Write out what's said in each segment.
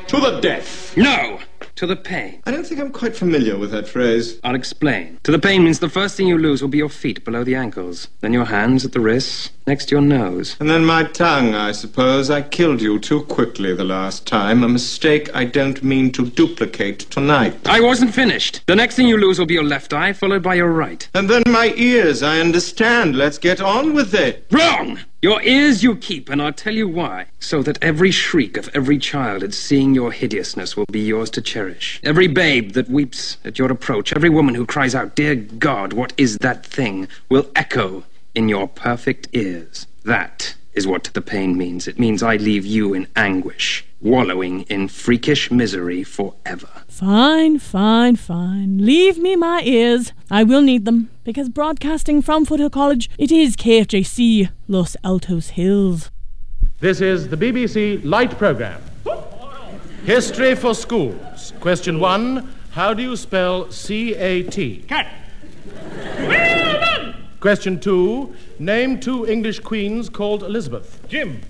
To the death. No! To the pain. I don't think I'm quite familiar with that phrase. I'll explain. To the pain means the first thing you lose will be your feet below the ankles. Then your hands at the wrists, next to your nose. And then my tongue, I suppose. I killed you too quickly the last time. A mistake I don't mean to duplicate tonight. I wasn't finished. The next thing you lose will be your left eye, followed by your right. And then my ears, I understand. Let's get on with it. Wrong! Your ears you keep, and I'll tell you why. So that every shriek of every child at seeing your hideousness will be yours to cherish. Every babe that weeps at your approach, every woman who cries out, "Dear God, what is that thing?" will echo in your perfect ears. That is what the pain means. It means I leave you in anguish, wallowing in freakish misery forever. Fine. Leave me my ears. I will need them, because broadcasting from Foothill College, it is KFJC, Los Altos Hills. This is the BBC Light Programme. History for Schools. Question 1. How do you spell C-A-T? Cat. Well done. Question 2. Name 2 English queens called Elizabeth. Jim.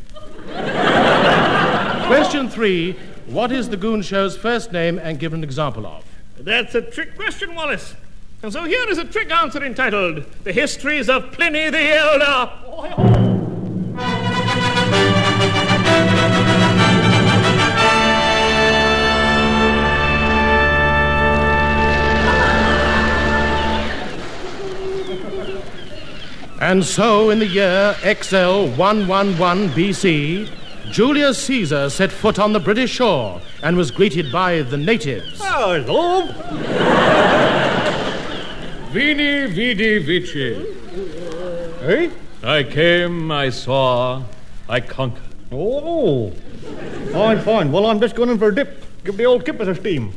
Question 3. What is the Goon Show's first name and give an example of? That's a trick question, Wallace. And so here is a trick answer entitled The Histories of Pliny the Elder. And so, in the year XL 111 BC, Julius Caesar set foot on the British shore and was greeted by the natives. Hello. Vini, vidi, vici. Hey? I came, I saw, I conquered. Oh. Fine. Well, I'm just going in for a dip. Give the old Kippers a steam.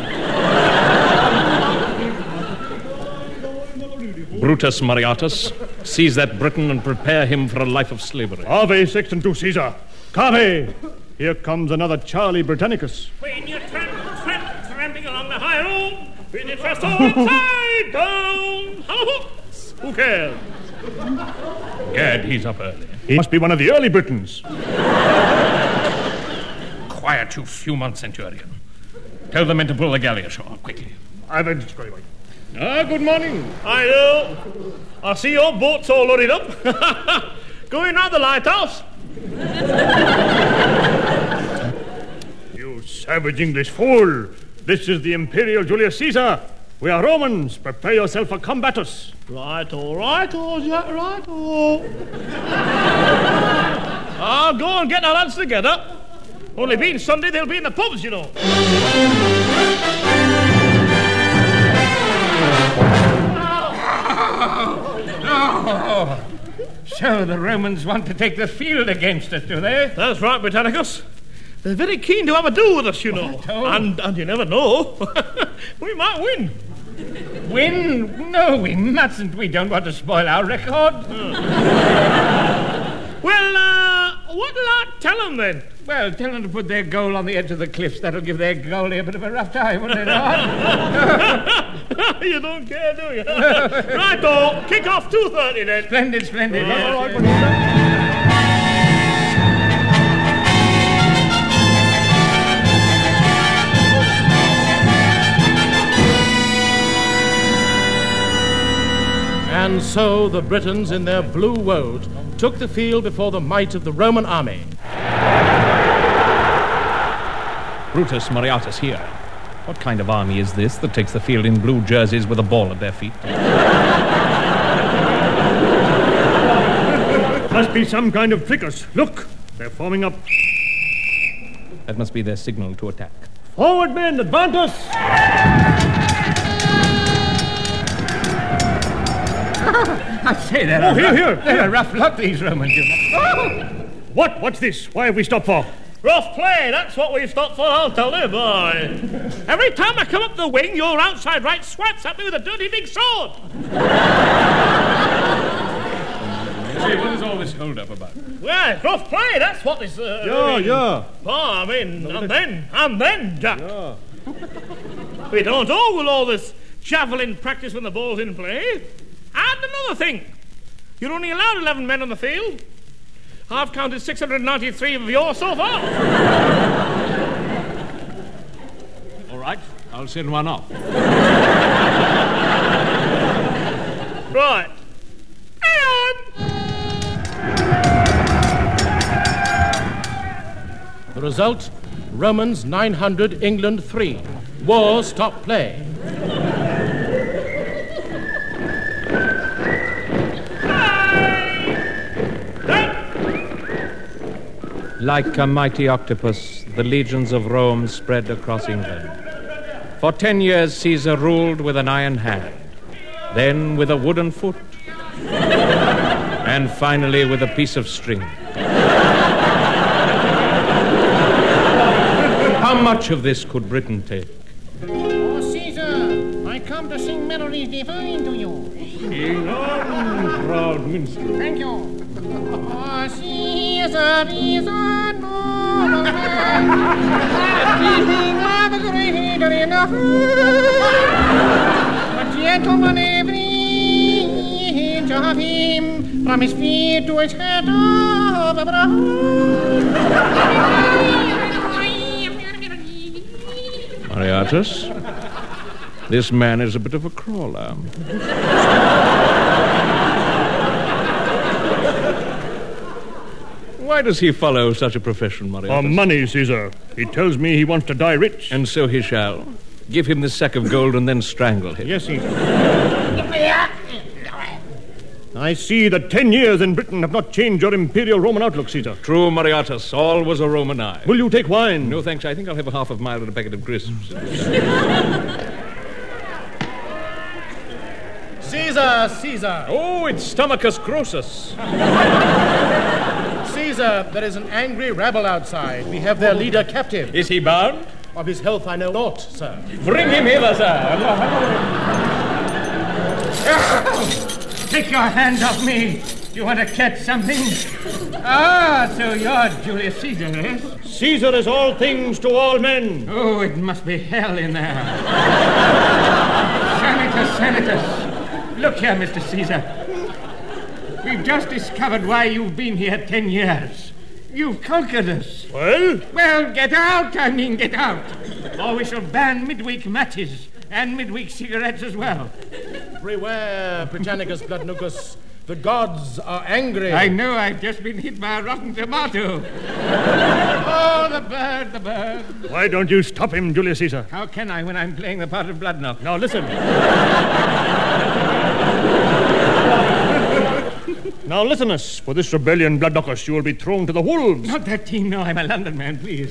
Brutus Mariatus, seize that Briton and prepare him for a life of slavery. Ave sextant Caesar. Cave. Here comes another Charlie Britannicus. When you tramping along the high road, when you trust all upside down. Hello, who cares? Gad, he's up early. He must be one of the early Britons. Quiet, you few-month centurion. Tell the men to pull the galley ashore, quickly. I've been scurrying. Good morning. I know. I see your boat's all loaded up. Going round the lighthouse. You savage English fool. This is the Imperial Julius Caesar. We are Romans. Prepare yourself for combatus. Righto, Jack, righto. Go and get our lads together. Only being Sunday, they'll be in the pubs, you know. No. So the Romans want to take the field against us, do they? That's right, Britannicus. They're very keen to have a do with us, you know. And you never know. We might win. Win? No, we mustn't. We don't want to spoil our record. Well, what'll I tell them then? Well, tell them to put their goal on the edge of the cliffs. That'll give their goalie a bit of a rough time, wouldn't it, not? You don't care, do you? Righto, kick off 2:30 then. Splendid. And so the Britons in their blue woad took the field before the might of the Roman army. Brutus Mariatus here. What kind of army is this that takes the field in blue jerseys with a ball at their feet? Must be some kind of trickers. Look, they're forming up. That must be their signal to attack. Forward, men, advance us! I say, they're a rough lot, these Romans, you know. What's this? Why have we stopped for? Rough play, that's what we've stopped for, I'll tell you, boy. Every time I come up the wing, your outside right swipes at me with a dirty big sword. Say, what is all this hold-up about? Well, rough play, that's what this... Yeah. Oh, and then, Jack. Yeah. We don't ogle all this javelin practice when the ball's in play. And another thing, you're only allowed 11 men on the field. I've counted 693 of yours so far. right. I'll send one off. Right. Hang on! The result, Romans 900, England 3. War stop play. Like a mighty octopus, the legions of Rome spread across England. For 10 years, Caesar ruled with an iron hand, then with a wooden foot, and finally with a piece of string. How much of this could Britain take? Oh, Caesar, I come to sing melodies divine to you. Sing on, proud minstrel. Thank you. Oh, Caesar is a noble man, speaking of a greater enough, a gentleman every inch of him, from his feet to his head of a brow. Moriartis, this man is a bit of a crawler. Why does he follow such a profession, Moriartis? For money, Caesar. He tells me he wants to die rich. And so he shall. Give him this sack of gold and then strangle him. Yes, Caesar. I see that 10 years in Britain have not changed your imperial Roman outlook, Caesar. True, Moriartis. All was a Roman eye. Will you take wine? No, thanks. I think I'll have a half of mile and a packet of crisps. Caesar, Caesar. Oh, it's Stomachus Croesus. Caesar, there is an angry rabble outside. We have their leader captive. Is he bound? Of his health I know naught, sir. Bring him hither, sir. Take your hand off me. You want to catch something? Ah, so you're Julius Caesar, eh? Caesar is all things to all men. Oh, it must be hell in there. Senatus. Look here, Mr. Caesar. We've just discovered why you've been here 10 years. You've conquered us. Well? Well, get out, get out. Or we shall ban midweek matches and midweek cigarettes as well. Beware, Britannicus Bloodnucus. The gods are angry. I know, I've just been hit by a rotten tomato. Oh, the bird. Why don't you stop him, Julius Caesar? How can I when I'm playing the part of Bloodknock? Now listen. Now listen us. For this rebellion, Bloodknockers, you will be thrown to the wolves. Not that team, no. I'm a London man, please.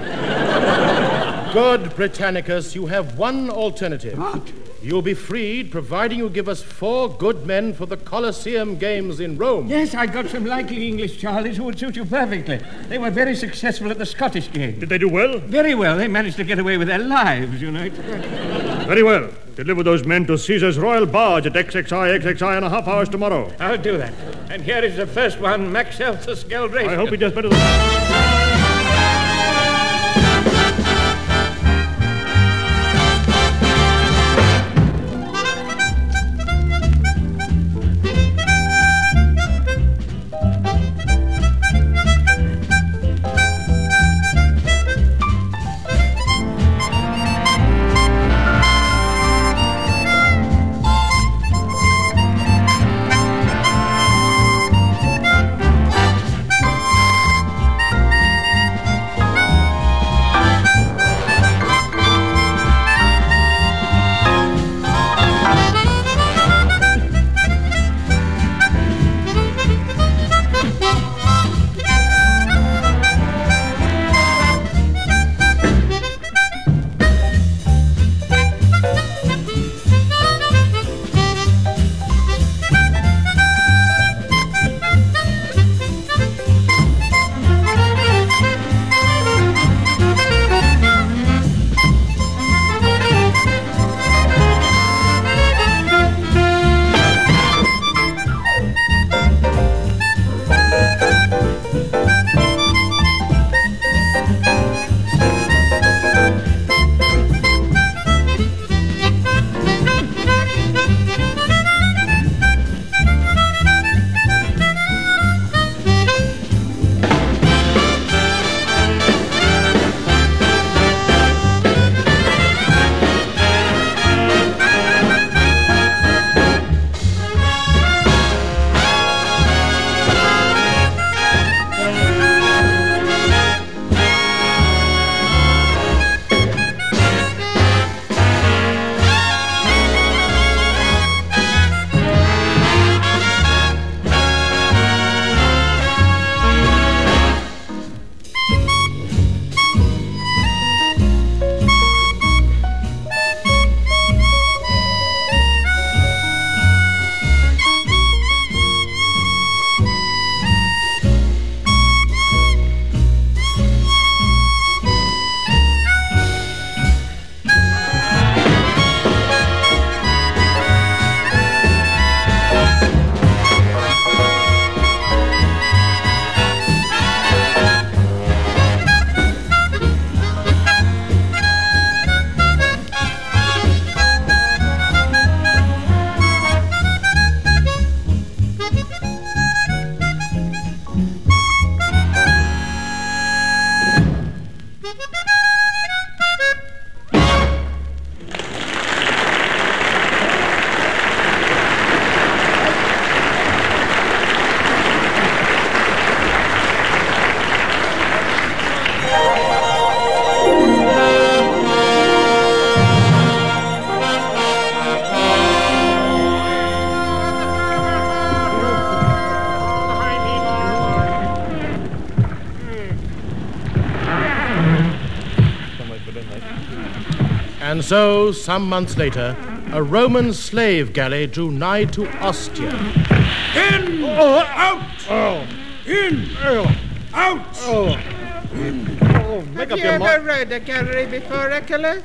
Good, Britannicus. You have one alternative. What? You'll be freed, providing you give us 4 good men for the Colosseum Games in Rome. Yes, I got some likely English Charlies who would suit you perfectly. They were very successful at the Scottish game. Did they do well? Very well. They managed to get away with their lives, you know. Very well. Deliver those men to Caesar's royal barge at XXI in a half hours tomorrow. I'll do that. And here is the first one, Maxelsus Geldrace. I hope he does better than... And so, some months later, a Roman slave galley drew nigh to Ostia. In! Out! In! Out! Make Have up you your ever mind. rode a gallery before, Eculus?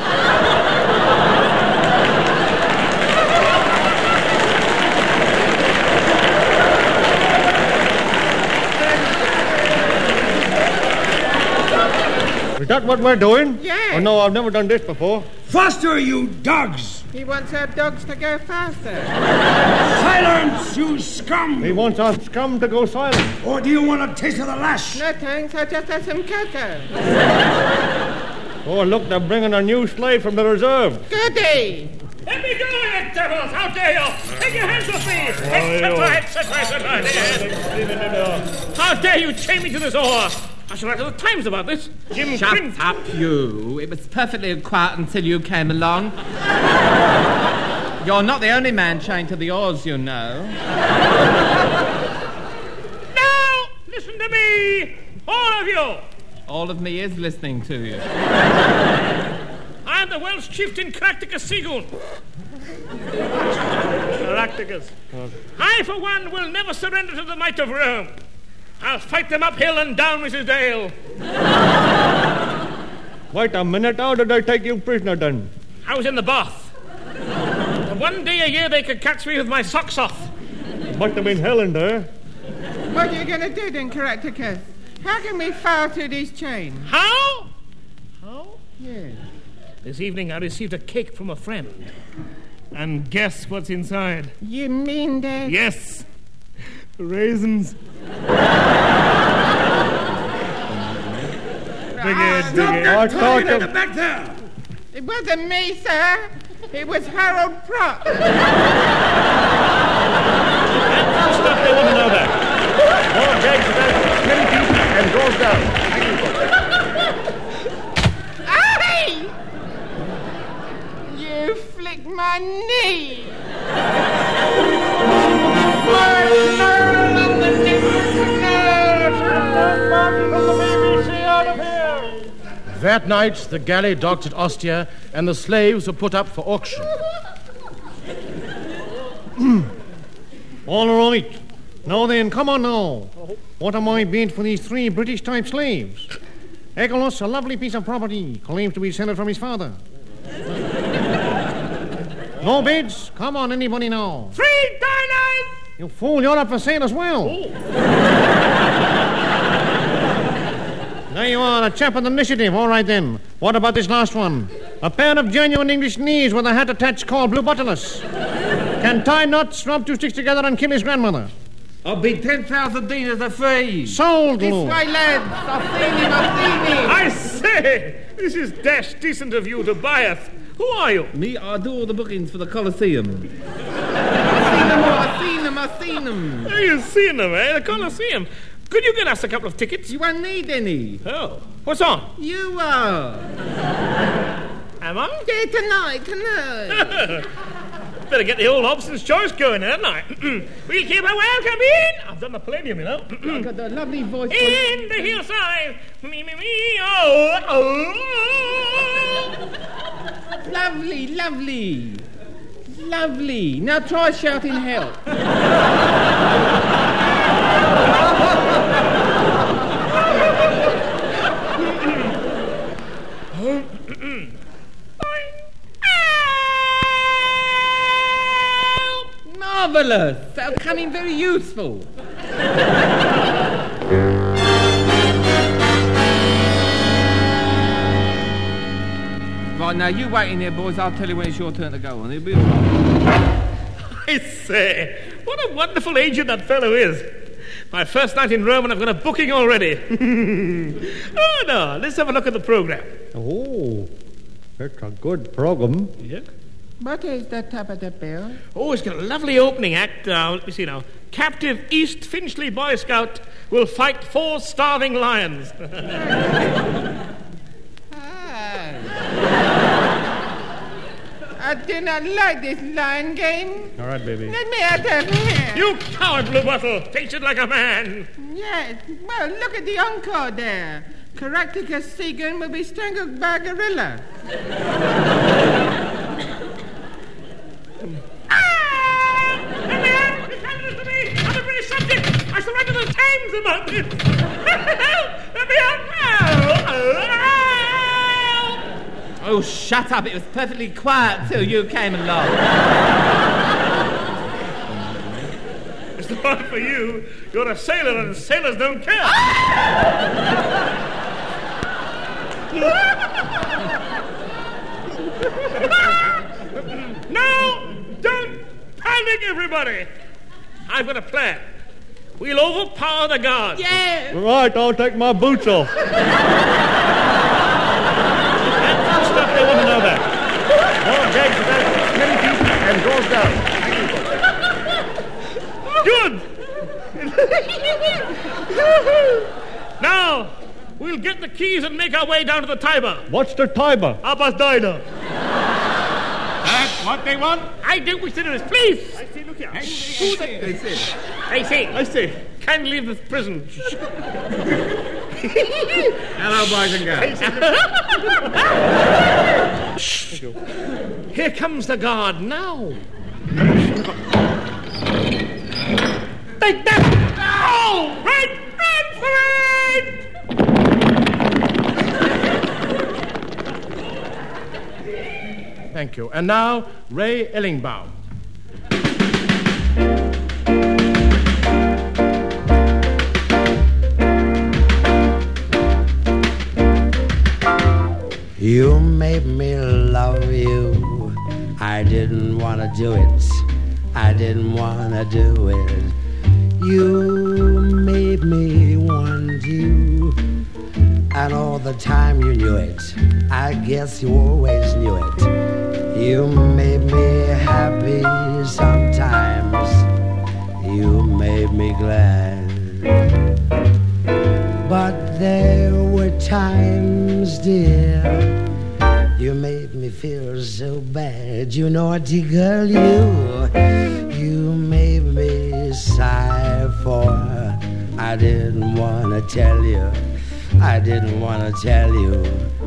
Is that what we're doing? Yeah. Oh, no, I've never done this before. Faster, you dogs! He wants our dogs to go faster. Silence, you scum! He wants our scum to go silent. Or do you want a taste of the lash? No thanks, I just had some cocoa. Oh, look, they're bringing a new slave from the reserve. Goody! Let me go, you devils! How dare you? Take your hands off me! Set right. How dare you chain me to this oar? I shall write to the Times about this. Jim Shut up, you. It was perfectly quiet until you came along. You're not the only man chained to the oars, you know. Now, listen to me! All of you! All of me is listening to you. I am the Welsh chieftain Caractacus Seagoon. Caractacus. I, for one, will never surrender to the might of Rome. I'll fight them uphill and down, Mrs. Dale. Wait a minute, how did they take you prisoner then? I was in the bath. And one day a year they could catch me with my socks off. Must have been hell in there. What are you going to do then, Caractacus? How can we file through these chains? How? Yes. This evening I received a cake from a friend. And guess what's inside? You mean that? Yes. Raisins. Back there! It wasn't me, sir. It was Harold Prott. Stuff they want to know that. More gags about 10 feet and goes down. Aye! You flicked my knee. That night, the galley docked at Ostia, and the slaves were put up for auction. All right. Now then, come on now. What am I bid for these 3 British-type slaves? Eculus, a lovely piece of property, claims to be descended from his father. No bids? Come on, anybody now. $3! You fool, you're up for sale as well. There you are, a chap with initiative. All right, then. What about this last one? A pair of genuine English knees with a hat attached called Blue Bottomless. Can tie knots, rub 2 sticks together, and kill his grandmother. I'll be 10,000 dinars a free. Sold, This Lou. way, lads. I've seen him. I say! This is dash decent of you to buy us. Who are you? Me, I do all the bookings for the Colosseum. I've seen them. Oh, you've seen them, eh? The Colosseum. Could you get us a couple of tickets? You won't need any. Oh. What's on? You are. Am I? Yeah, tonight. Better get the old Hobson's Choice going, hadn't I? We'll keep a welcome in. I've done the Palladium, you know. I've got that lovely voice. In the hillside. Me, oh, oh. Lovely. Now try shouting help. Marvellous. That'll come in very useful. Right, now you wait in there, boys. I'll tell you when it's your turn to go on. It'll be all right. I say, what a wonderful agent that fellow is. My first night in Rome and I've got a booking already. Oh, no, let's have a look at the program. Oh, it's a good program. Yeah? What is the top of the bill? Oh, it's got a lovely opening act. Let me see now. Captive East Finchley Boy Scout will fight 4 starving lions. I do not like this lion game. All right, baby. Let me out of here. You coward, Blue Bottle. Face it like a man. Yes, well, look at the encore there. Caractacus Segan will be strangled by a gorilla. Let me out! It's happening to me! I'm a British subject! I shall write to the Times about this! Let me out now! Oh, shut up. It was perfectly quiet till you came along. It's not for you. You're a sailor and sailors don't care. Now, don't panic, everybody. I've got a plan. We'll overpower the guards. Yeah. Right, I'll take my boots off. Stuff they want to know that. More gags about 10 feet and goes down. Good. Now, we'll get the keys and make our way down to the Tiber. What's the Tiber? Abbas Diner. That's what they want? I don't wish to do this, please. I see, look here. I see. Can't leave this prison. Hello, boys and girls. Here comes the guard now. Take that! Oh! Right! Thank you. And now, Ray Illingbaum. You made me love you. I didn't want to do it. I didn't want to do it. You made me want you. And all the time you knew it. I guess you always knew it. You made me happy sometimes. You made me glad. But there were times, dear, you made me feel so bad. You naughty girl, you made me sigh for. I didn't want to tell you. I didn't want to tell you.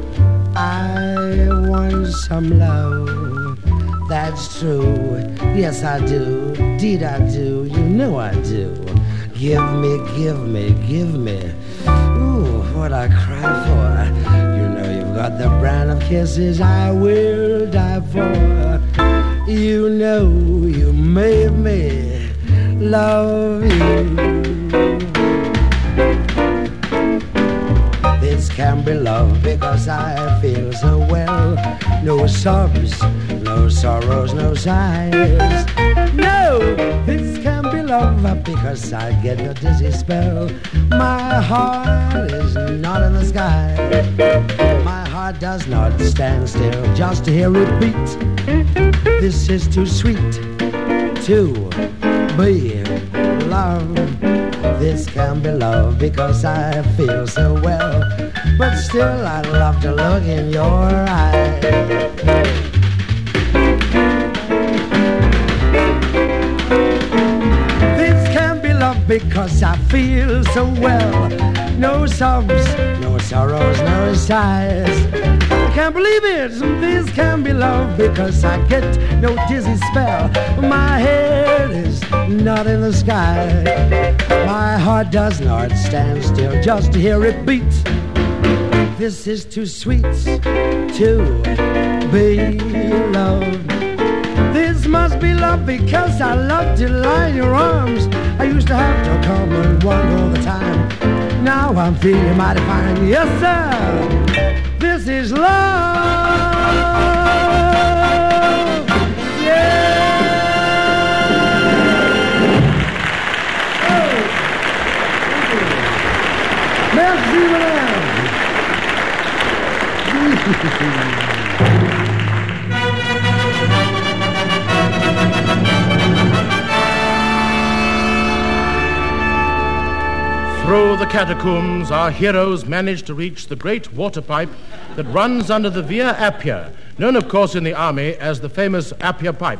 I want some love. That's true. Yes, I do. Indeed, I do. You know I do. Give me, give me, give me. Ooh, what I cry for. You know you've got the brand of kisses I will die for. You know you made me love you. This can be love because I feel so well. No sobs, no sorrows, no sighs. No, this can be love because I get the dizzy spell. My heart is not in the sky. My heart does not stand still just to hear it beat. This is too sweet to be love. This can be love because I feel so well. But still I'd love to look in your eyes. This can be love because I feel so well. No sobs, no sorrows, no sighs. Can't believe it. This can be love because I get no dizzy spell. My head is not in the sky. My heart does not stand still just to hear it beat. This is too sweet to be loved. This must be love because I love to lie in your arms. I used to have to come and run all the time. Now I'm feeling mighty fine. Yes, sir. This is love. Yeah. Oh. Through the catacombs, our heroes managed to reach the great water pipe that runs under the Via Appia, known, of course, in the army as the famous Appia Pipe.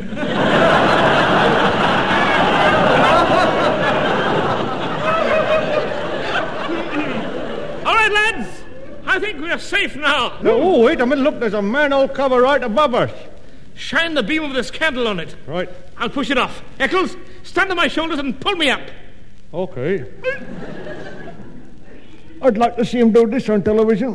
All right, lads. I think we're safe now. Oh, wait a minute. Look, there's a manhole cover right above us. Shine the beam of this candle on it. Right. I'll push it off. Eccles, stand on my shoulders and pull me up. Okay. I'd like to see him do this on television.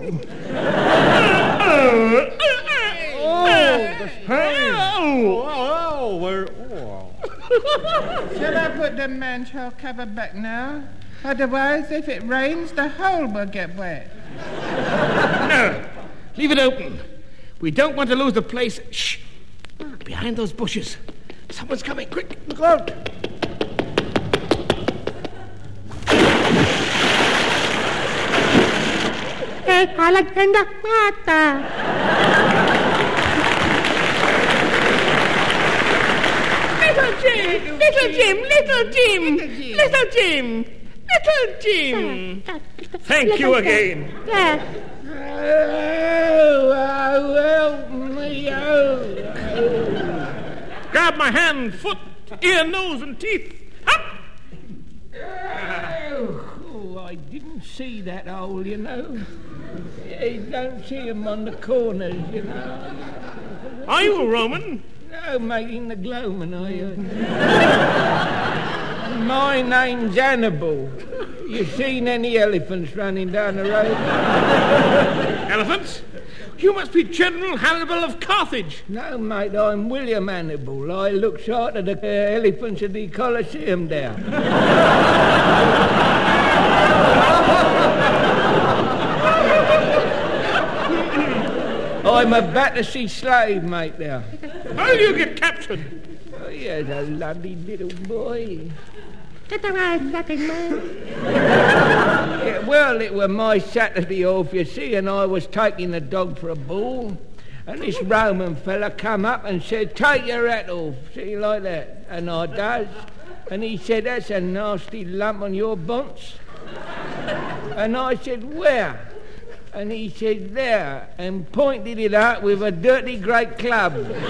Shall I put the manhole cover back now? Otherwise, if it rains, the hole will get wet. No. Leave it open. We don't want to lose the place. Shh. Behind those bushes. Someone's coming. Quick. Look out. Alexander Mata. Little Jim. Little Jim. Little Jim. Little Jim. Little Jim. Thank you again. Yes. Help me. Grab my hand, foot, ear, nose, and teeth. Up! Oh, I didn't see that hole, you know. You don't see him on the corners, you know. Are you a Roman? No, mate, in the gloaming, are you? My name's Hannibal. You seen any elephants running down the road? Elephants? You must be General Hannibal of Carthage. No, mate, I'm William Hannibal. I look after the elephants at the Colosseum there. I'm a Battersea slave, mate, there. How did you get captured? Oh, yes, a lovely little boy. Get the right fucking man. Yeah, well, it was my Saturday off, you see, and I was taking the dog for a ball, and this Roman fella come up and said, "Take your hat off," see, like that. And I does, and he said, "That's a nasty lump on your bonce." And I said, "Where?" And he said, "There," and pointed it out with a dirty great club.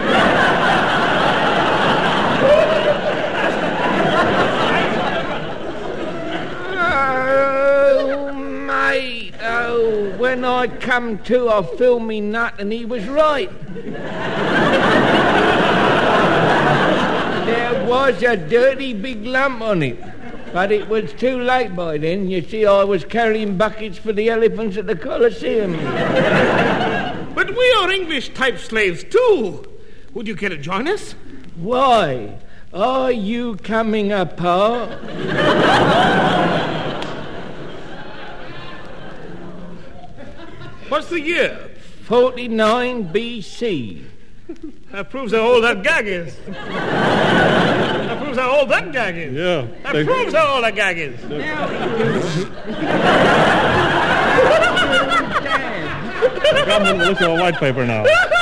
Oh, mate, oh, when I come to, I feel me nut, and he was right. There was a dirty big lump on it. But it was too late by then. You see, I was carrying buckets for the elephants at the Colosseum. But we are English-type slaves, too. Would you care to join us? Why? Are you coming apart? What's the year? 49 BC. That proves how old that gag is. That proves how old that gag is. Yeah. That proves how old that gag is. Come on, look at a white paper now.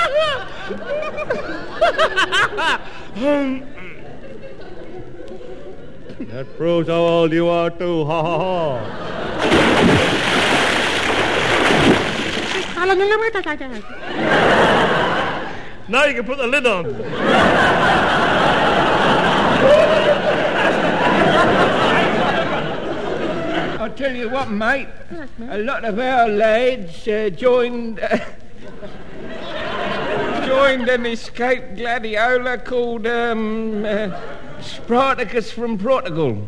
That proves how old you are too. Ha ha ha. Now you can put the lid on. I'll tell you what, mate. A lot of our lads joined an escaped gladiola called Spartacus from Portugal.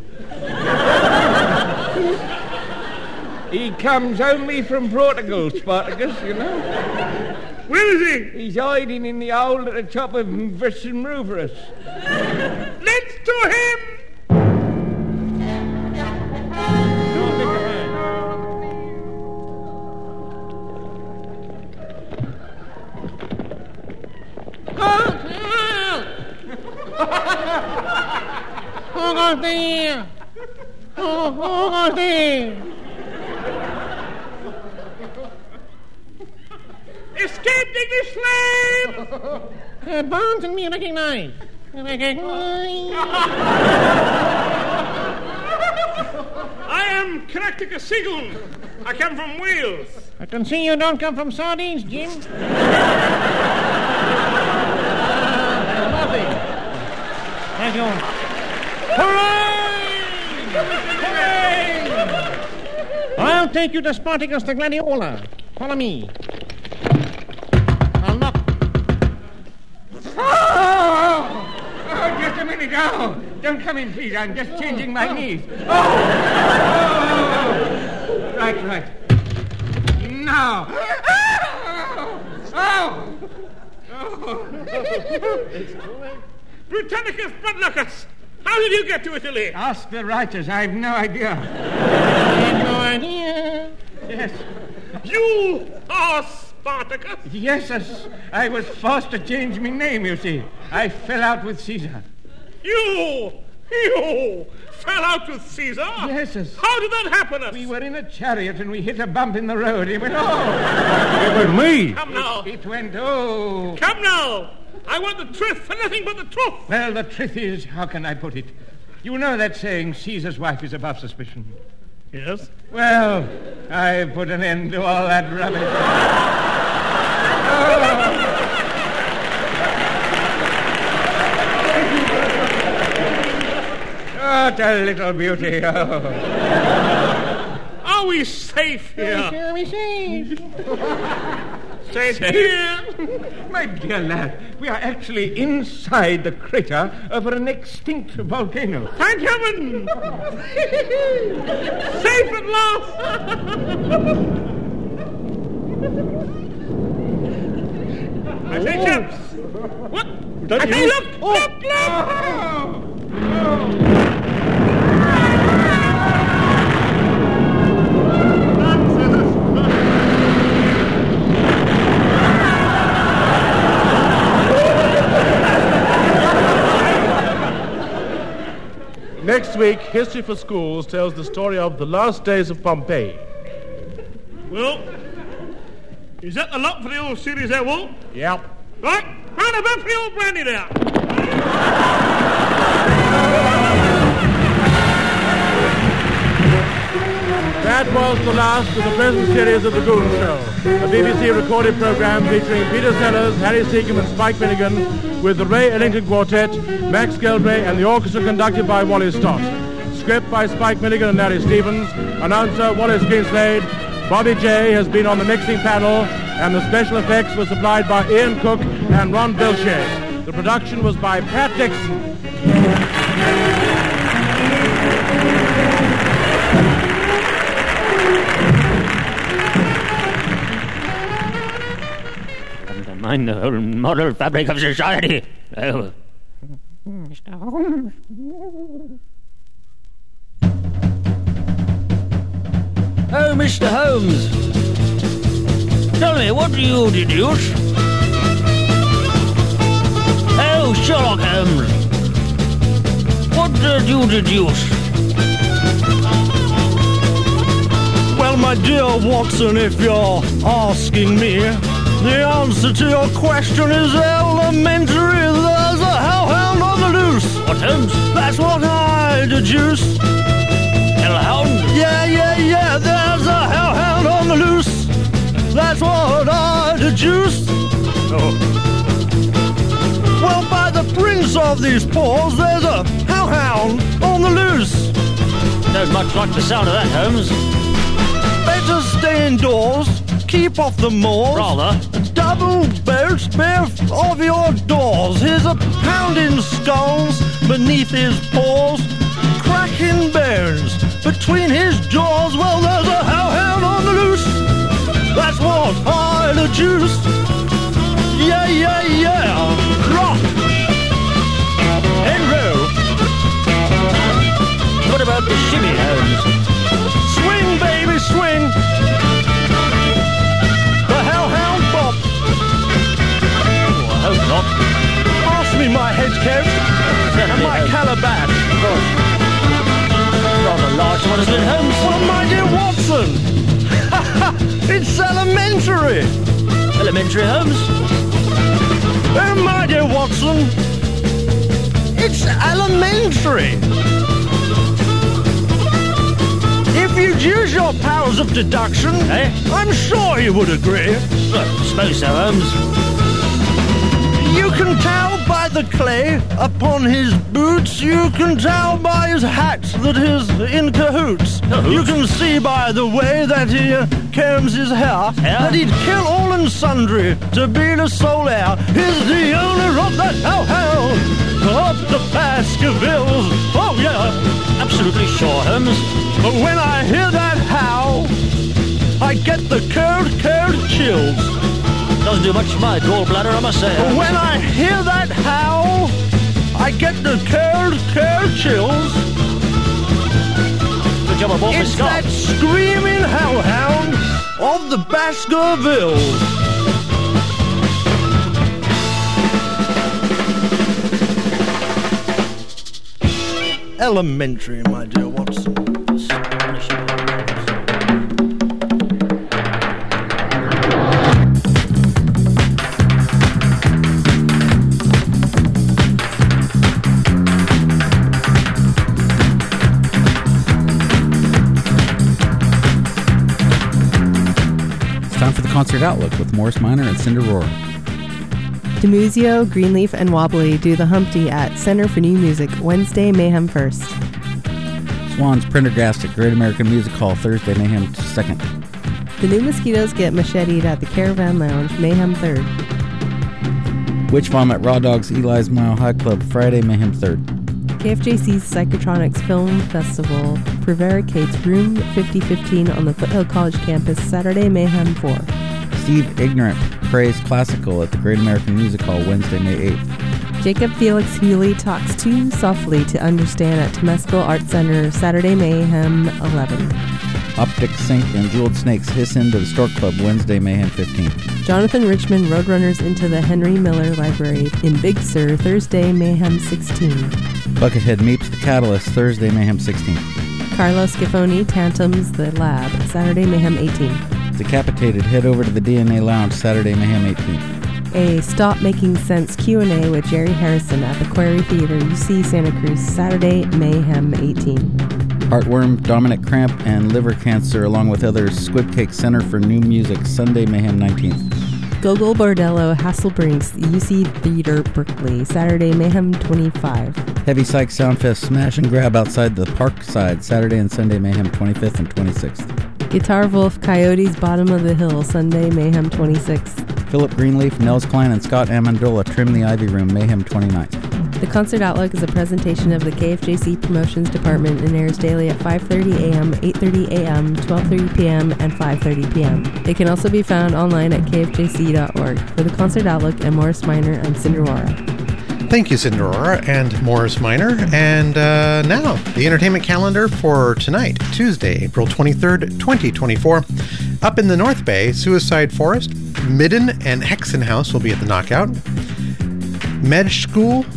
He comes only from Portugal, Spartacus, you know. Where is he? He's hiding in the hole at the top of Vesuvius. Let's do him! Captain English slave! Barnes and me recognize. I am Caractacus Seagoon. I come from Wales. I can see you don't come from sardines, Jim. Lovely. Thank you. Hooray! Hooray! I'll take you to Spartacus the Gladiola. Follow me. I'll knock. Oh, just a minute. Oh, don't come in, please. I'm just changing my knees. Oh. Right. Now. Oh. Britannicus Bloodluckus, how did you get to Italy? Ask the writers. I've no idea. No idea. Yes. You are Spartacus? Yes, I was forced to change my name, you see. I fell out with Caesar. You fell out with Caesar? Yes, How did that happen? We were in a chariot and we hit a bump in the road. It went, It was me. Come now. It went, oh. Come now. I want the truth and nothing but the truth. Well, the truth is, how can I put it? You know that saying, Caesar's wife is above suspicion. Yes? Well, I put an end to all that rubbish. Oh, what a little beauty. Oh. Are we safe here? Are we safe? Safe here? My dear lad, we are actually inside the crater of an extinct volcano. Thank heaven! Safe at last! I say, chaps. What? I say, look! Look! Next week, History for Schools tells the story of the last days of Pompeii. Well, is that the lot for the old series there, Walt? Yep. Right, round about for the old brandy now. That was the last of the present series of The Goon Show, a BBC recorded program featuring Peter Sellers, Harry Seacombe and Spike Milligan, with the Ray Ellington Quartet, Max Geldray and the orchestra conducted by Wally Stott. Script by Spike Milligan and Larry Stevens. Announcer Wallace Greenslade. Bobby J has been on the mixing panel, and the special effects were supplied by Ian Cook and Ron Belcher. The production was by Pat Dixon. Undermine the whole moral fabric of society. Oh. Mr. Holmes. Oh, Mr. Holmes. Tell me, what do you deduce? Oh, Sherlock Holmes. What do you deduce? Well, my dear Watson, if you're asking me, the answer to your question is elementary. There's a hellhound on the loose. What, Holmes? That's what I deduce. Hellhound? Yeah, there's a hellhound on the loose. That's what I deduce. Oh. Well, by the prints of these paws, there's a hellhound on the loose. Don't much like the sound of that, Holmes. Better stay indoors, keep off the moors. Rather. Double bolts bare of your doors. Here's a pounding skulls beneath his paws, cracking bones between his jaws. Well, there's a hellhound on the loose. That's what I deduce. Yeah. Rock and roll. What about the shimmy, Holmes? Swing, baby, swing. The hellhound bop. Oh, I hope not. Pass me my head coat and my calabash. Rather large one, isn't it, Holmes? Well, my dear Watson, it's elementary. elementary, Holmes. Oh, my dear Watson, it's elementary. If you'd use your powers of deduction, I'm sure you would agree. Well, I suppose so, Holmes. You can tell by the clay upon his boots. You can tell by his hat that he's in cahoots. You can see by the way that he combs his hair that he'd kill all and sundry to be the sole heir. He's the owner of that hellhound of the Baskervilles. Oh, yeah. Absolutely sure, Holmes. But when I hear that howl, I get the cold chills. Doesn't do much for my gallbladder, I must say. When I hear that howl, I get the cold chills. Good job I bought It's my scarf. that screaming hellhound of the Baskervilles. Elementary, my dear Watson. Time for the Concert Outlook with Morris Minor and Cinder Roar. DeMuzio, Greenleaf, and Wobbly do the Humpty at Center for New Music, Wednesday, Mayhem 1st. Swans Prendergast at Great American Music Hall, Thursday, Mayhem 2nd. The New Mosquitoes get macheted at the Caravan Lounge, Mayhem 3rd. Witch Vomit Raw Dogs Eli's Mile High Club, Friday, Mayhem 3rd. KFJC's Psychotronics Film Festival prevaricates room 5015 on the Foothill College campus, Saturday, Mayhem 4. Steve Ignorant prays classical at the Great American Music Hall, Wednesday, May 8th. Jacob Felix Hewley talks too softly to understand at Temescal Art Center, Saturday, Mayhem 11. Optic Sync and Jeweled Snakes hiss into the Stork Club, Wednesday, Mayhem 15th. Jonathan Richman Roadrunners into the Henry Miller Library in Big Sur, Thursday, Mayhem 16. Buckethead meets the Catalyst, Thursday, Mayhem 16th. Carlos Schiffoni Tantrums the Lab, Saturday, Mayhem 18. Decapitated head over to the DNA Lounge, Saturday, Mayhem 18th. A Stop Making Sense Q&A with Jerry Harrison at the Quarry Theater, UC Santa Cruz, Saturday, Mayhem 18. Heartworm, Dominic Cramp, and liver cancer, along with others, Squid Cake Center for New Music, Sunday, Mayhem 19th. Gogol Bordello, Hasselbrinks, UC Theater, Berkeley, Saturday, Mayhem 25. Heavy Psych Soundfest Smash and Grab outside the Parkside, Saturday and Sunday, Mayhem 25th and 26th. Guitar Wolf, Coyotes, Bottom of the Hill, Sunday, Mayhem 26th. Philip Greenleaf, Nels Klein, and Scott Amendola Trim the Ivy Room, Mayhem 29th. The Concert Outlook is a presentation of the KFJC Promotions Department and airs daily at 5:30 a.m., 8:30 a.m., 12:30 p.m., and 5:30 p.m. It can also be found online at kfjc.org. For the Concert Outlook and Morris Minor, I'm Cinderora. Thank you, Cinderora and Morris Minor. And now, the entertainment calendar for tonight, Tuesday, April 23rd, 2024. Up in the North Bay, Suicide Forest, Midden and Hexenhaus will be at the Knockout. Medschul,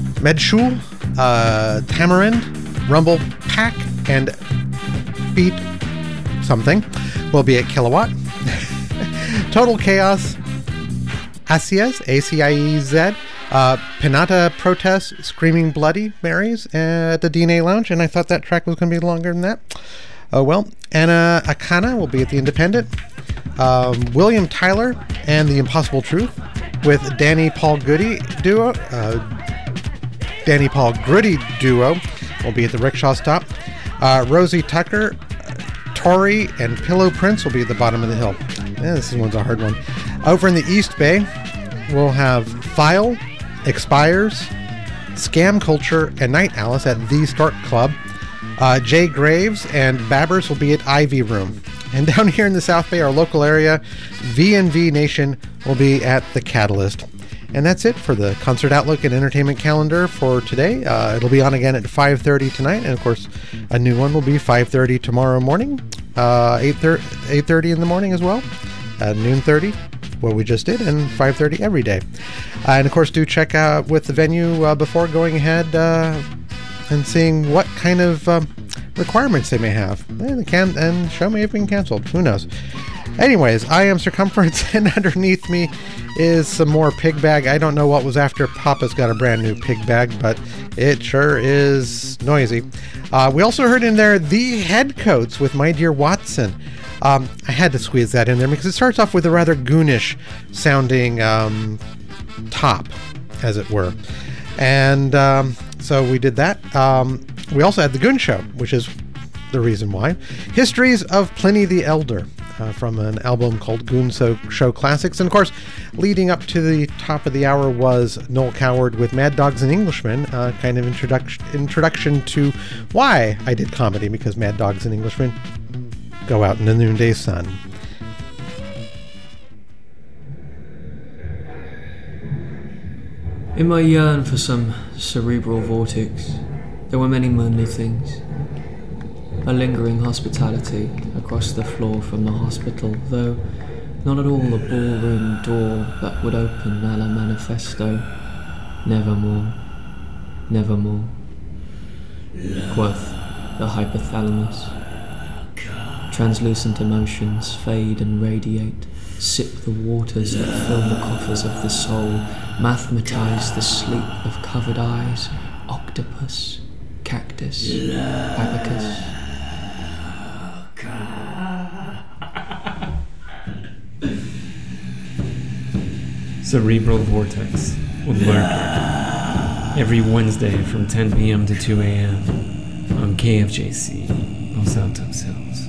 Tamarind, Rumble Pack, and Beat Something will be at Kilowatt. Total Chaos, Asiez, A-C-I-E-Z, Pinata Protest, Screaming Bloody Marys at the DNA Lounge, and I thought that track was going to be longer than that. Oh well. Anna Akana will be at the Independent. William Tyler and the Impossible Truth with Danny Paul Goody Duo. Danny Paul Gritty Duo will be at the Rickshaw Stop. Rosie Tucker, Tori, and Pillow Prince will be at the Bottom of the Hill. Yeah, this one's a hard one. Over in the East Bay, we'll have File, Expires, Scam Culture, and Night Alice at The Stork Club. Jay Graves and Babbers will be at Ivy Room. And down here in the South Bay, our local area, V&V Nation will be at the Catalyst. And that's it for the Concert Outlook and Entertainment Calendar for today. It'll be on again at 5:30 tonight. And, of course, a new one will be 5:30 tomorrow morning, 8:30 in the morning as well, noon 30, what we just did, and 5:30 every day. And, of course, do check out with the venue before going ahead and seeing what kind of requirements they may have. And show may have been canceled. Who knows? Anyways, I am Circumference, and underneath me is some more pig bag. I don't know what was after Papa's got a brand new pig bag, but it sure is noisy. We also heard in there The Headcoats with My Dear Watson. I had to squeeze that in there because it starts off with a rather goonish sounding top, as it were. And so we did that. We also had The Goon Show, which is the reason why. Histories of Pliny the Elder, from an album called Goon Show Classics. And of course, leading up to the top of the hour was Noel Coward with Mad Dogs and Englishmen, kind of introduction to why I did comedy, because Mad Dogs and Englishmen go out in the noonday sun. In my yearn for some cerebral vortex, there were many manly things. A lingering hospitality across the floor from the hospital, though not at all the ballroom door that would open a la manifesto. Nevermore, nevermore, quoth the hypothalamus. Translucent emotions fade and radiate, sip the waters that fill the coffers of the soul, mathematize the sleep of covered eyes, octopus, cactus, abacus. Cerebral Vortex with Lurker. Every Wednesday from 10 p.m. to 2 a.m. on KFJC, Los Altos Hills.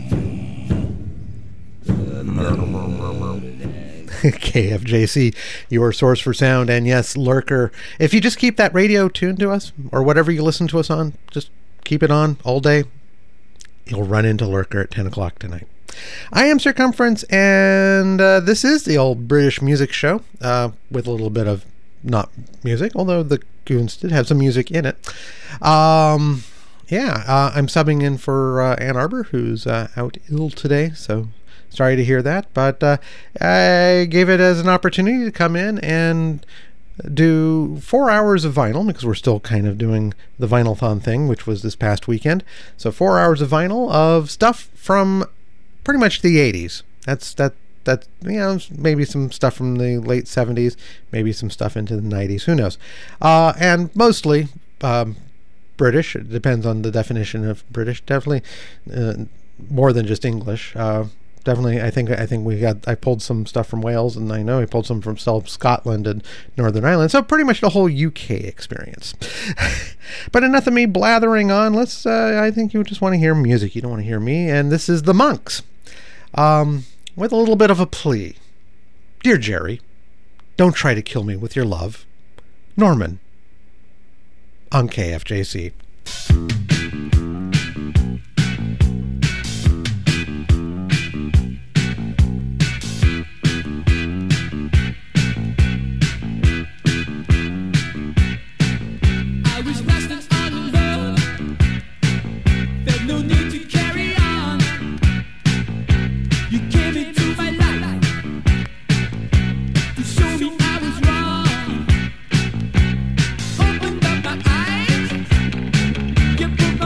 KFJC, your source for sound, and yes, Lurker. If you just keep that radio tuned to us, or whatever you listen to us on, just keep it on all day, you'll run into Lurker at 10 o'clock tonight. I am Circumference, and this is the old British music show, with a little bit of not music, although the Goons did have some music in it. I'm subbing in for Ann Arbor, who's out ill today, so sorry to hear that, but I gave it as an opportunity to come in and do 4 hours of vinyl, because we're still kind of doing the Vinyl-thon thing, which was this past weekend. So 4 hours of vinyl of stuff from pretty much the 80s. That's maybe some stuff from the late 70s, maybe some stuff into the 90s, who knows. And mostly British. It depends on the definition of British. Definitely more than just English. Definitely, I think I pulled some stuff from Wales, and I know I pulled some from Scotland and Northern Ireland. So pretty much the whole UK experience. But enough of me blathering on. Let's. I think you just want to hear music. You don't want to hear me. And this is the Monks, with a little bit of a plea. Dear Jerry, don't try to kill me with your love. Norman, on KFJC. Opened up my eyes, you put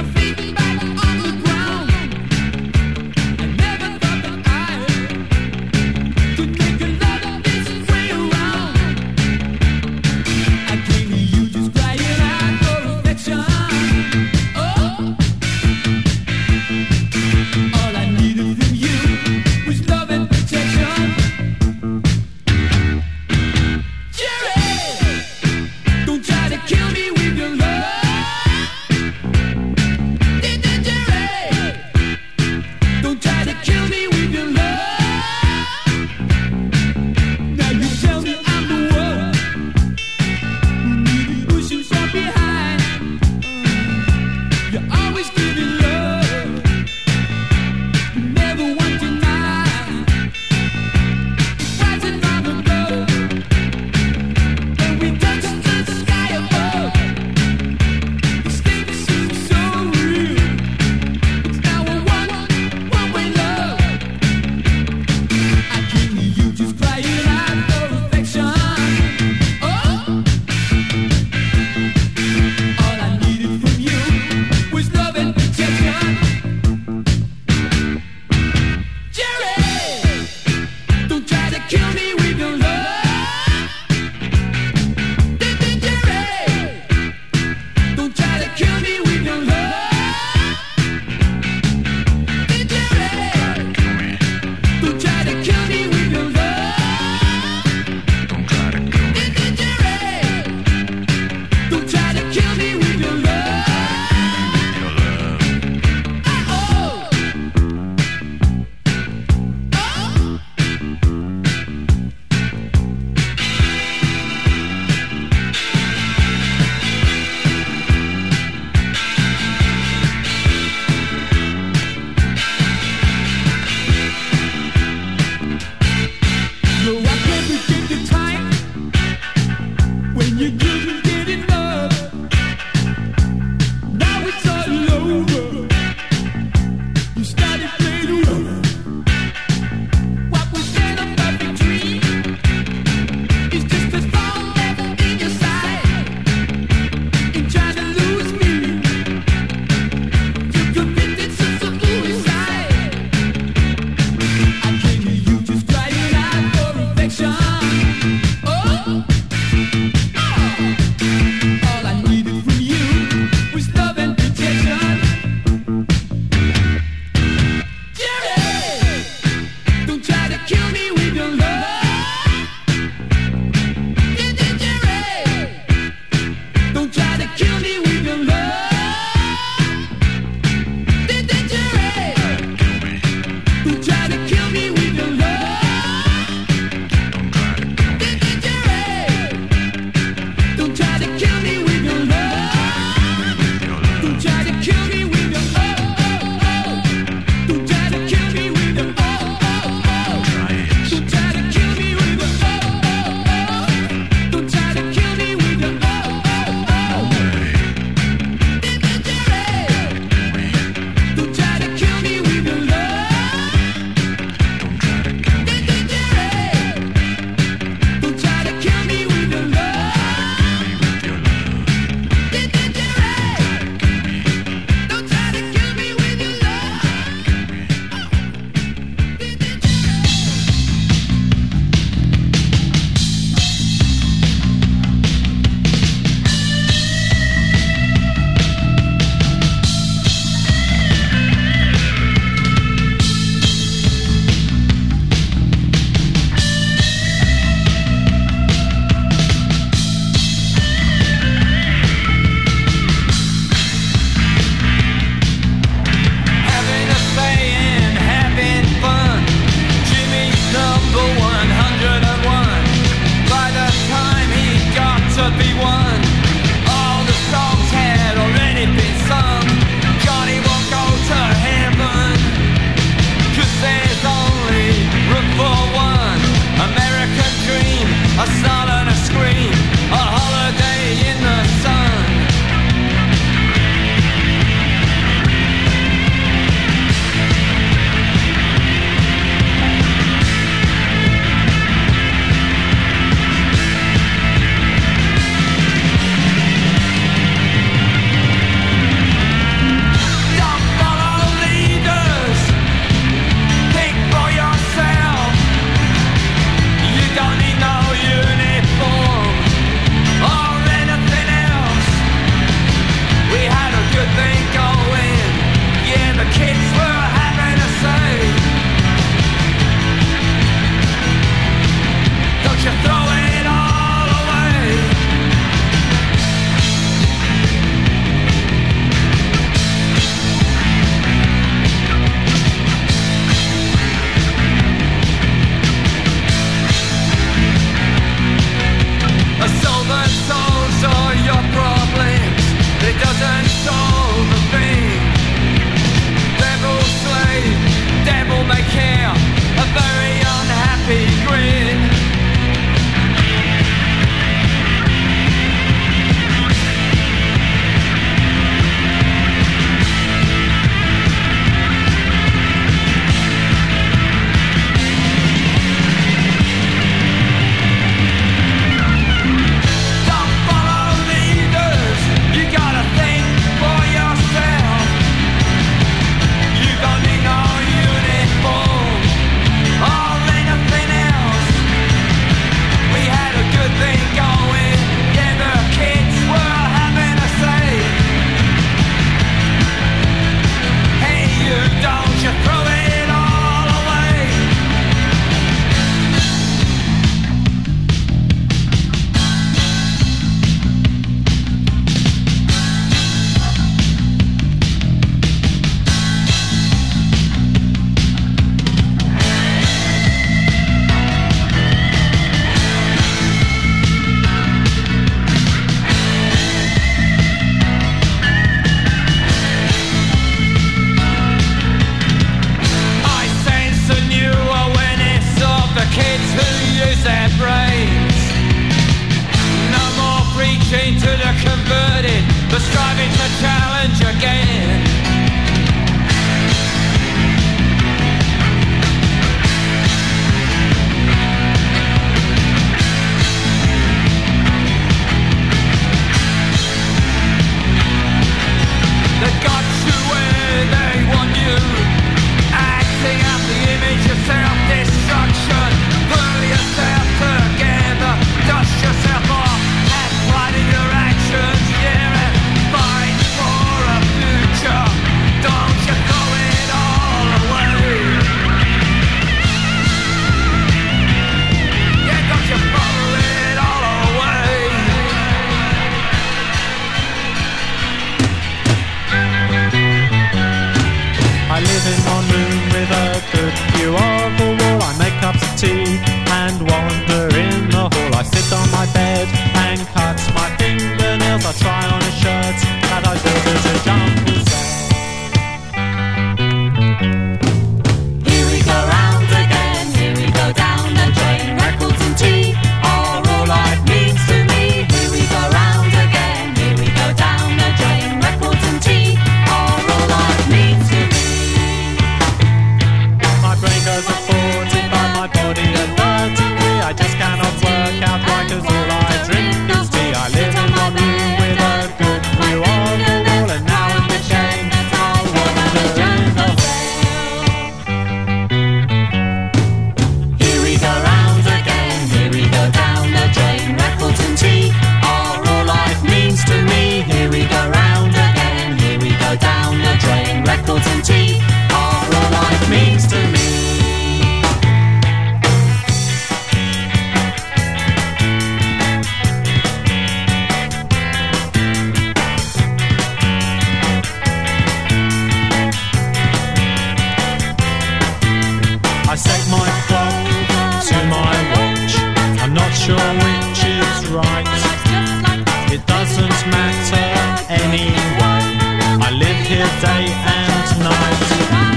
sure which is right. It doesn't matter anyway. I live here day and night.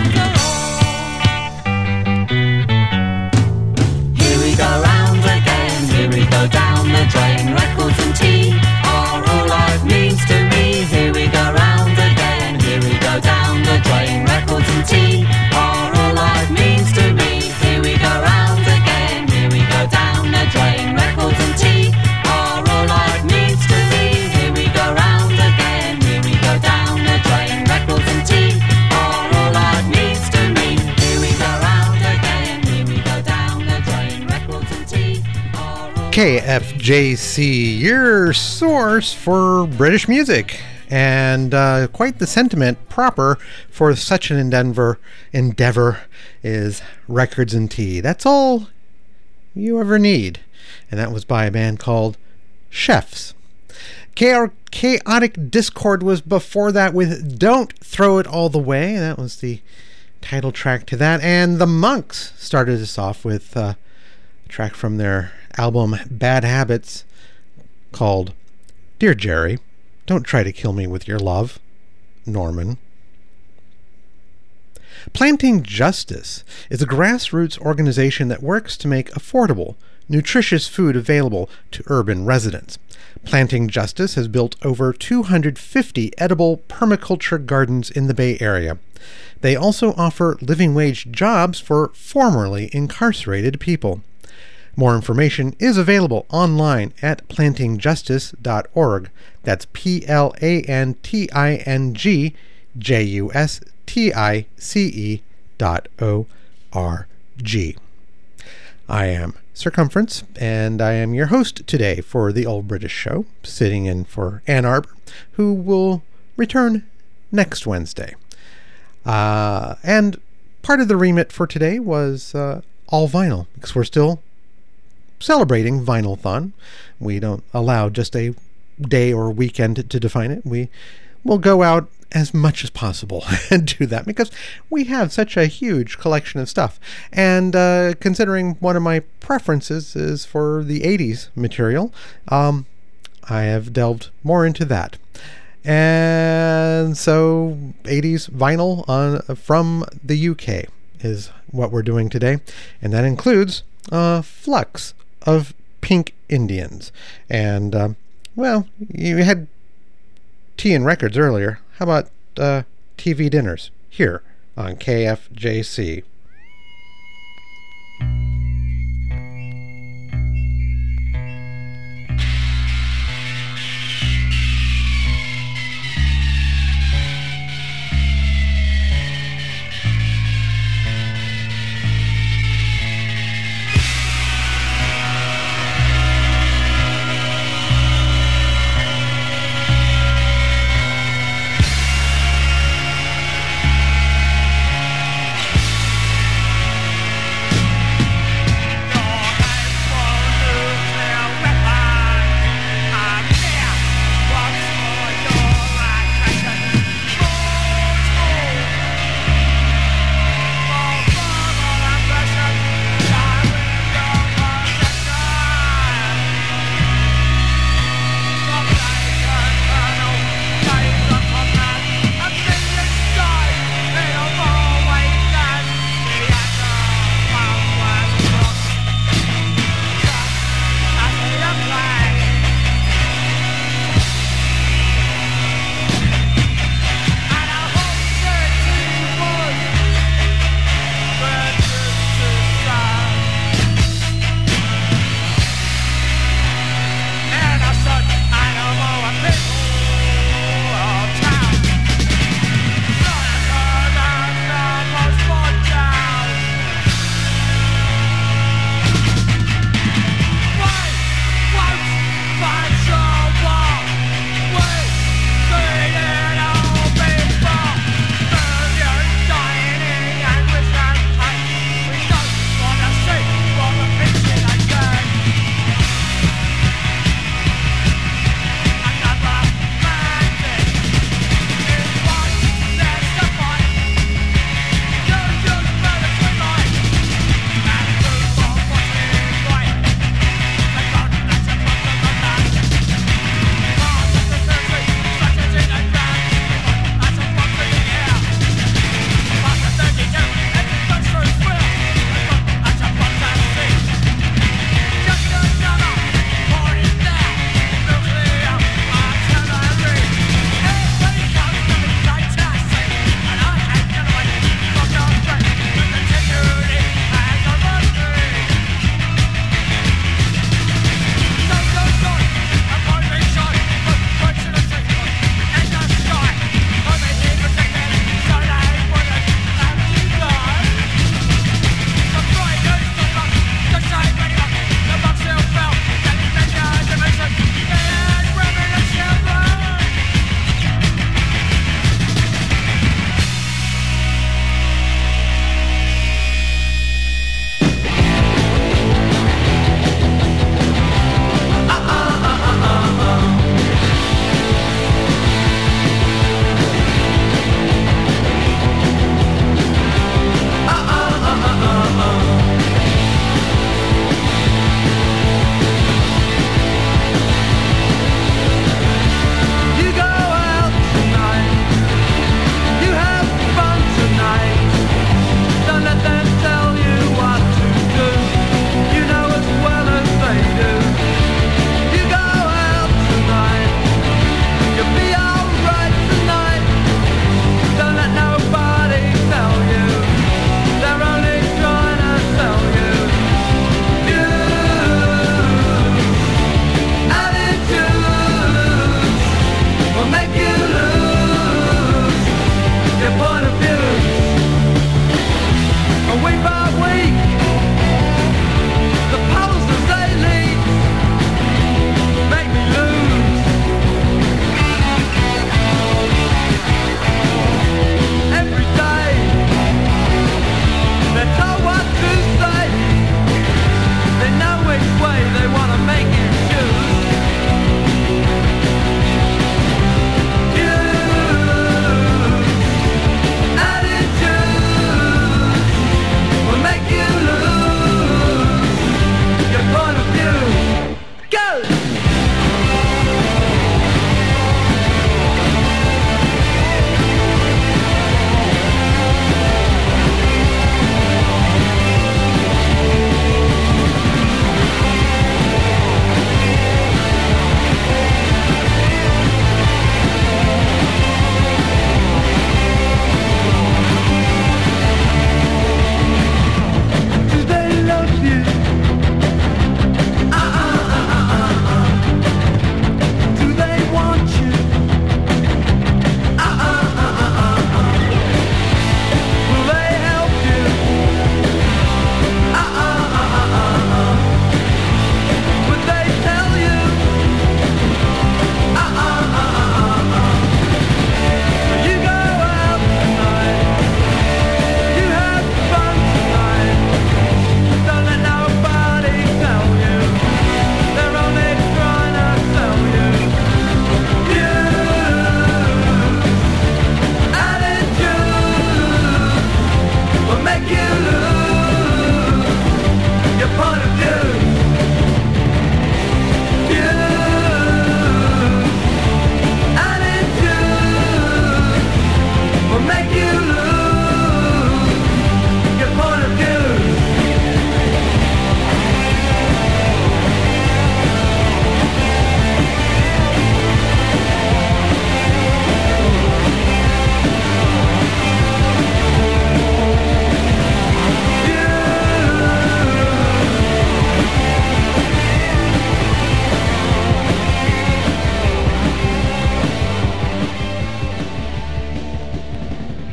Here we go round again, here we go down the drain. Records and tea are all life means to me. Here we go round again, here we go down the drain. Records and tea are all life means to me. Here we go round again, here we go down the drain. Records and tea are all life means to me. Here we go round again, here we go down the drain. Records and tea are all life means to me. Here we go round again, here we go down the drain. Records and tea are all KFJC, your source for British music. And quite the sentiment proper for such an endeavor is records and tea. That's all you ever need. And that was by a band called Chefs. Chaotic Discord was before that with Don't Throw It All the Way. That was the title track to that. And the Monks started us off with a track from their album Bad Habits called Dear Jerry, Don't Try to Kill Me With Your Love, Norman. Planting Justice is a grassroots organization that works to make affordable, nutritious food available to urban residents. Planting Justice has built over 250 edible permaculture gardens in the Bay Area. They also offer living wage jobs for formerly incarcerated people. More information is available online at plantingjustice.org. That's plantingjustice.org. I am Circumference, and I am your host today for the Old British Show, sitting in for Ann Arbor, who will return next Wednesday. And part of the remit for today was all vinyl, because we're still celebrating Vinyl-thon. We don't allow just a day or weekend to define it. We will go out as much as possible and do that because we have such a huge collection of stuff. And considering one of my preferences is for the 80s material, I have delved more into that. And so 80s vinyl from the UK is what we're doing today. And that includes Flux of Pink Indians. And, well, you had tea and records earlier. How about TV dinners here on KFJC?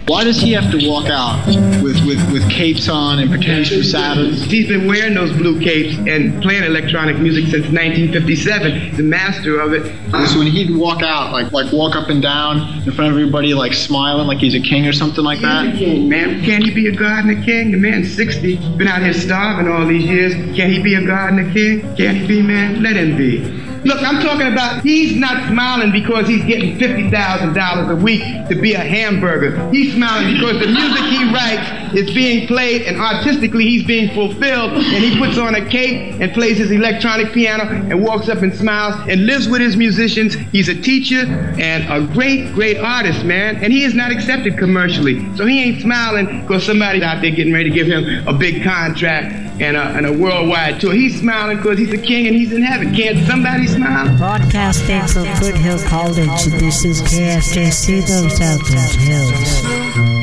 Why does he have to walk out with capes on and pretend he's from Saturn? He's been wearing those blue capes and playing electronic music since 1957. He's a master of it. So when he'd walk out, like walk up and down in front of everybody, like smiling like he's a king or something like that? He's a king, man. Can't he be a god and a king? The man's 60, been out here starving all these years. Can't he be a god and a king? Can't he be, man? Let him be. Look, I'm talking about he's not smiling because he's getting $50,000 a week to be a hamburger. He's smiling because the music he writes is being played and artistically he's being fulfilled, and he puts on a cape and plays his electronic piano and walks up and smiles and lives with his musicians. He's a teacher and a great, great artist, man, and he is not accepted commercially. So he ain't smiling because somebody's out there getting ready to give him a big contract and a worldwide tour. He's smiling because he's a king and he's in heaven. Can't somebody smile? Broadcasting from Foothill College, this is KFJC, Los Altos Hills.